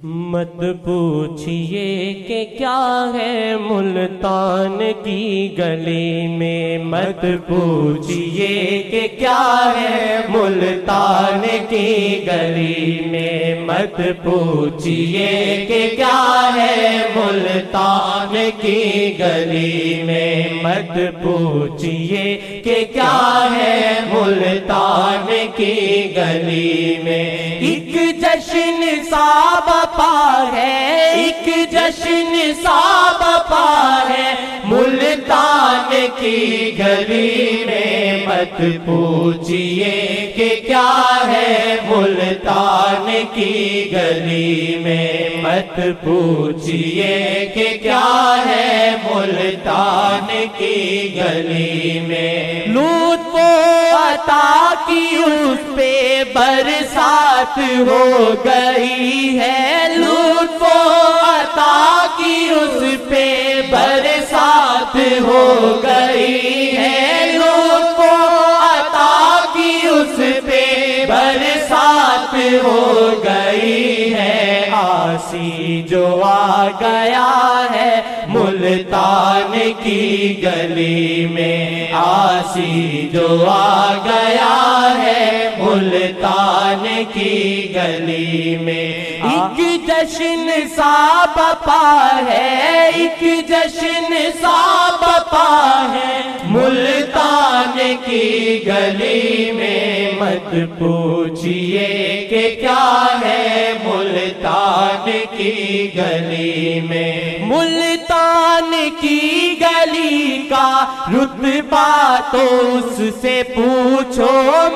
مت پوچھئے کہ کیا ہے ملتان کی گلی میں، مت پوچھئے کہ کیا ہے ملتان کی گلی میں، مت پوچھئے کہ کیا ہے ملتان کی گلی میں، مت پوچھئے کہ کیا ہے ملتان کی گلی میں۔ ایک جشن سا بپا ہے، ایک جشن سا بپا ہے ملتان کی گلی میں، مت پوچھئے کہ کیا ہے ملتان کی گلی میں، مت پوچھئے کہ کیا ہے ملتان کی گلی میں۔ لطف و عطا کی اس پہ برسات ہو گئی ہے، لطف و عطا کی اس پہ برسات ہو گئی ہے، لطف و عطا کی اس پہ برسات ہو گئی ہے۔ آسی جو آ گیا ہے ملتان کی گلی میں، آسی جو آ گیا ہے ملتان کی گلی میں۔ ایک جشن سا بپا ہے، ایک جشن سا بپا ہے ملتان کی گلی میں، مت پوچھئے کہ کیا ہے ملتان کی گلی میں۔ ملتان کی گلی کا رتبہ تو اس سے پوچھو،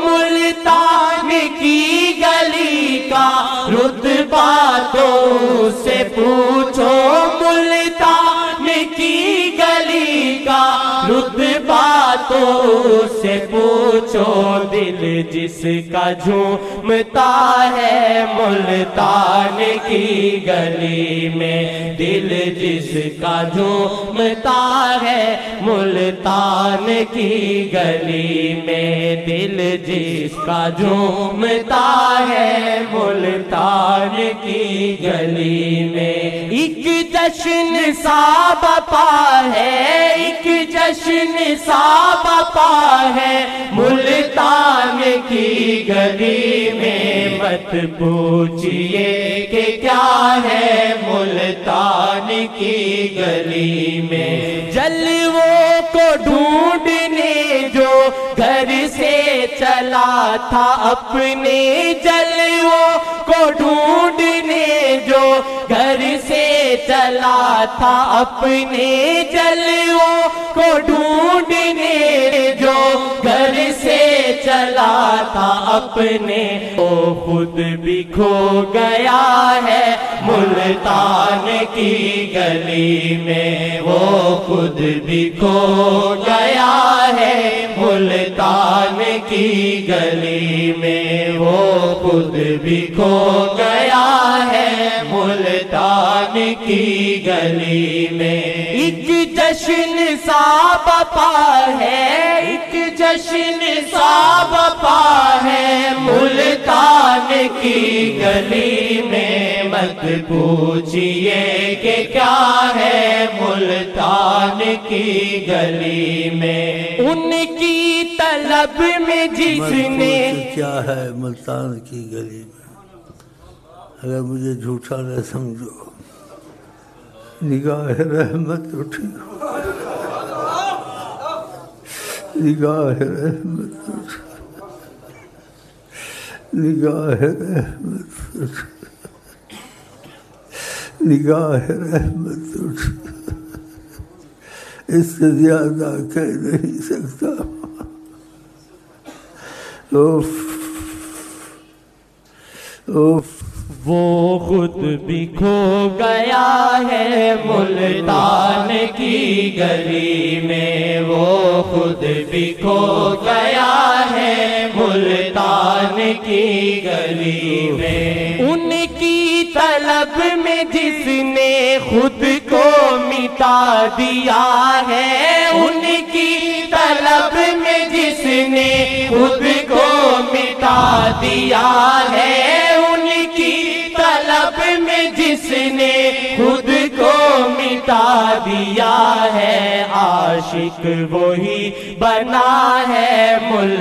ملتان کی گلی کا رتبہ تو اس سے پوچھو، ملتان کی گلی کا رتبہ تو اس سے پوچھو۔ دل جس کا جھومتا ہے ملتان کی گلی میں، دل جس کا جھومتا ہے ملتان کی گلی میں، دل جس کا جھومتا ہے ملتان کی گلی میں۔ ایک جشن سا بپا ہے، ایک جشن سا بپا ہے ملتان کی گلی میں، مت پوچھئے کہ کیا ہے ملتان کی گلی میں۔ جلووں کو ڈھونڈنے جو گھر سے چلا تھا اپنے، جلووں کو ڈھونڈنے جو گھر سے چلا تھا اپنے، جلووں کو ڈھونڈنے جو گھر سے چلا تھا اپنے، وہ خود بھی کھو گیا ہے ملتان کی گلی میں، وہ خود بھی کھو گیا ہے ملتان کی گلی میں، وہ خود بھی کھو گیا ہے ملتان کی گلی میں۔ ایک جشن سا بپا ہے، ایک جشن سا بپا ہے ملتان کی گلی میں، مت پوچھئے کہ کیا ہے ملتان کی گلی میں۔ ان کی طلب میں جس نے کیا ہے ملتان کی گلی میں، اگر مجھے جھوٹا نہ سمجھو، نگاہ رحمت اٹھی، نگاہ رحمت اٹھی، نگاہ رحمت اٹھی، نگاہ رحمت اٹھی، اس سے زیادہ کہہ نہیں سکتا۔ وہ خود بھی کھو گیا ہے ملتان کی گلی میں، وہ خود بھی کھو گیا ہے ملتان کی گلی میں۔ ان کی طلب میں جس نے خود کو مٹا دیا ہے، ان کی طلب میں جس نے خود کو مٹا دیا ہے، ان کی طلب میں جس نے خود کو مٹا دیا ہے، عاشق وہی بنا ہے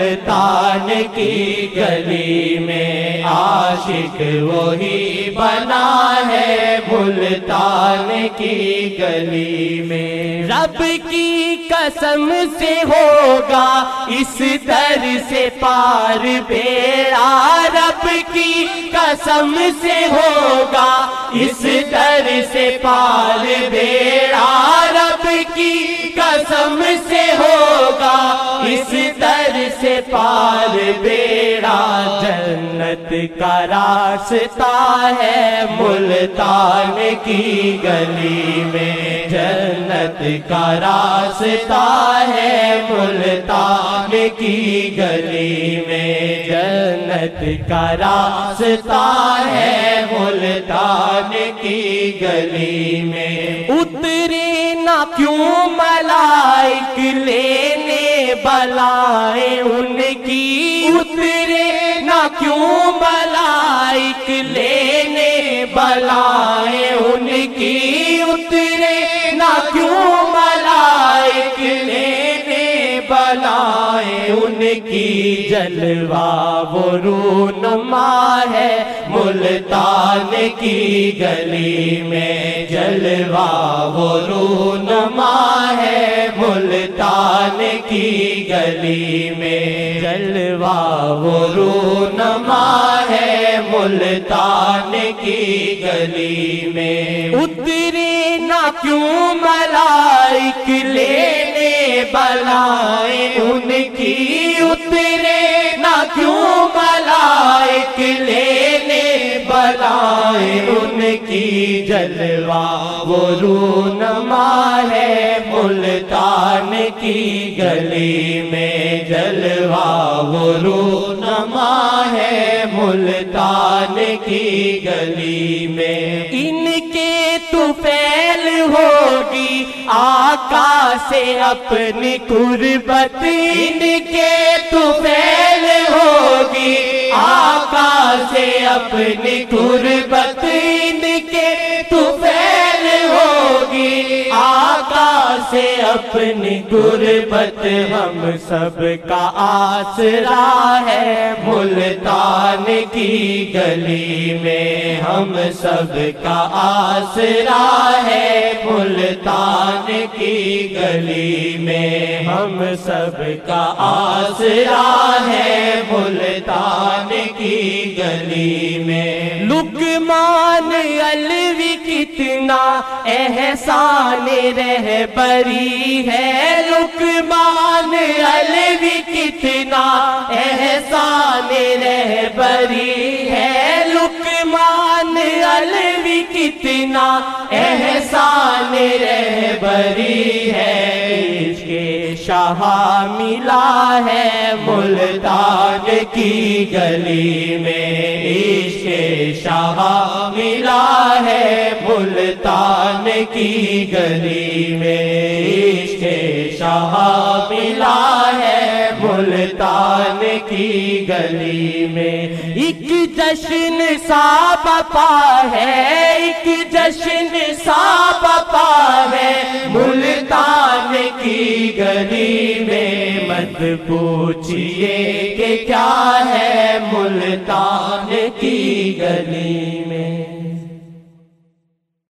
ملتان کی گلی میں، عاشق وہی بنا ہے ملتان کی گلی میں۔ رب کی قسم سے ہوگا اس در سے پار بیڑا، رب کی قسم سے ہوگا اس در سے پار بیڑا، رب کی قسم سے ہوگا اس در سے پار بیڑا۔ جنت کا راستہ ہے ملتان کی گلی میں، جنت کا راستہ ہے ملتان کی گلی میں، جنت کا راستہ ہے ملتان کی گلی میں۔ اترے نہ کیوں ملائک لینے بلائیں ان کی، اترے نہ کیوں ملائک لینے بلائیں ان کی، اترے نہ کیوں ملائک لینے بلائیں ان کی۔ جلوہ وہ رونما ہے ملتان کی گلی میں، جلوہ وہ رونما ہے ملتان کی گلی میں، جلوہ وہ رونما ہے ملتان کی گلی میں۔ اترے نہ کیوں ملائک لینے بلائیں ان کی، اترے نہ کیوں ملائک لینے بلائیں ان کی۔ جلوہ وہ رونما ہے ملتان کی گلی میں، جلوہ وہ رونما ہے ملتان کی گلی میں۔ ان کے طفیل ہوگی آقا سے اپنی قربت، ان کے طفیل ہوگی آقا سے اپنی قربت، ان کے طفیل ہوگی آقا سے اپنی قربت۔ ہم سب کا آسرا ہے ملتان کی گلی میں، ہم سب کا آسرا ہے ملتان کی گلی میں، ہم سب کا آسرا ہے ملتان کی گلی میں۔ لقمان علوی کتنا احسان رہبری ہے، لقمان علوی کتنا احسان رہبری ہے، لقمان علوی کتنا احسان رہبری ہے۔ عشق شاہ ملا ہے ملتان کی گلی میں، عشق شاہ ملا ہے ملتان کی گلی میں، عشق شاہ ملا ہے ملتان کی گلی میں۔ ایک جشن سا بپا ہے، ایک جشن سا بپا ہے ملتان کی گلی میں۔ مت پوچھئے کہ کیا ہے ملتان کی گلی میں۔